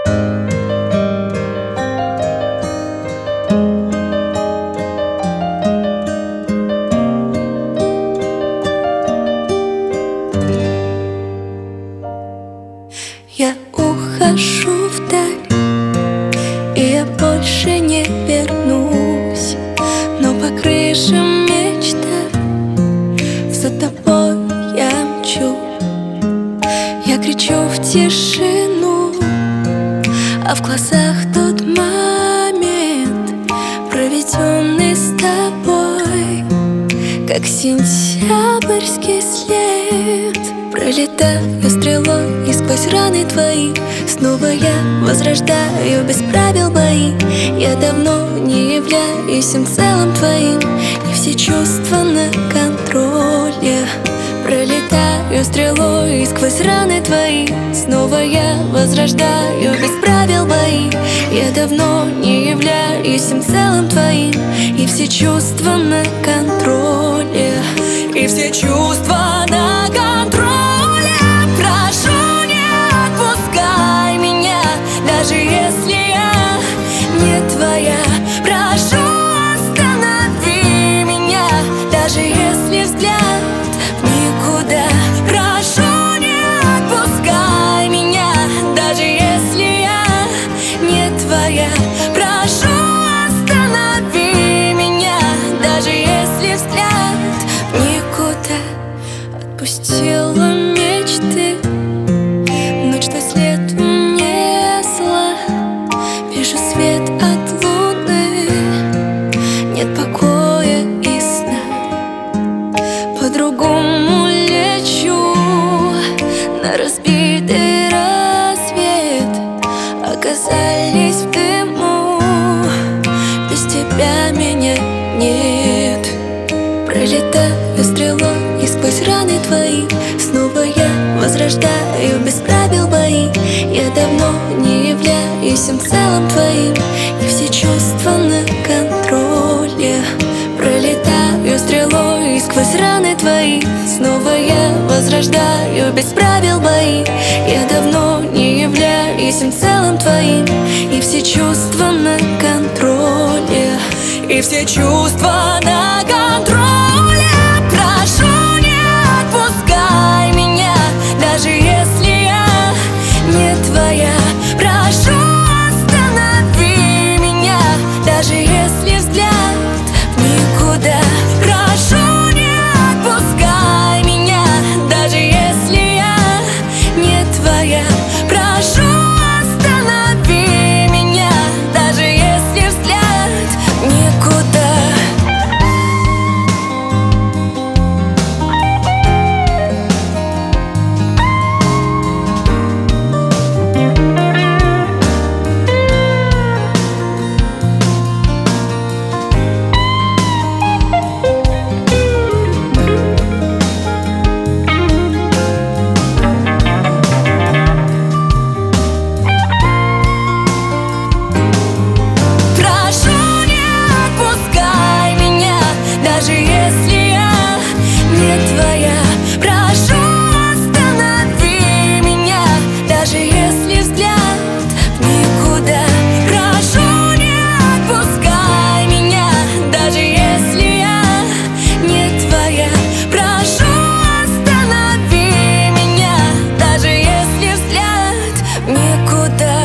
Я ухожу вдаль, и я больше не вернусь, но по крышам мечта за тобой я мчу. Я кричу в тишину, а в глазах тот момент, проведенный с тобой, как сентябрьский след. Пролетаю стрелой и сквозь раны твои снова я возрождаю без правил бои. Я давно не являюсь всем целым твоим, и все чувства на контроле. Пролетаю стрелой и сквозь раны твои снова я возрождаю без правил бои. Я давно не являюсь всем целым твоим, и все чувства на контроле. И все чувства на контроле. Прошу, не отпускай меня, даже если я не твоя. Прошу, останови меня, даже если взгляд в никуда. Прошу, не отпускай меня, даже если я не твоя. Прошу, останови меня, даже если взгляд в никуда. Отпустила мечты, ночь на след унесла. Вижу свет от луны, нет покоя и сна. По-другому лечу на разбитый рассвет. Оказались в дыму, без тебя меня нет. Пролетаю стрелой и сквозь раны твои снова я возрождаю без правил бои. Я давно не являюсь всем целым твоим, и все чувства на контроле. Пролетаю стрелой и сквозь раны твои снова я возрождаю без правил бои. Я давно не являюсь всем целым твоим, и все чувства на контроле. И все чувства на контроле. Прошу, не отпускай меня, даже если я не твоя. Прошу, останови меня, даже если взгляд в никуда. Прошу, не отпускай меня, даже если я не твоя. Прошу, останови меня, даже если взгляд в никуда. Даже если я не твоя. Прошу, останови меня, даже если взгляд в никуда. Прошу, не отпускай меня, даже если я не твоя. Прошу, останови меня, даже если взгляд в никуда.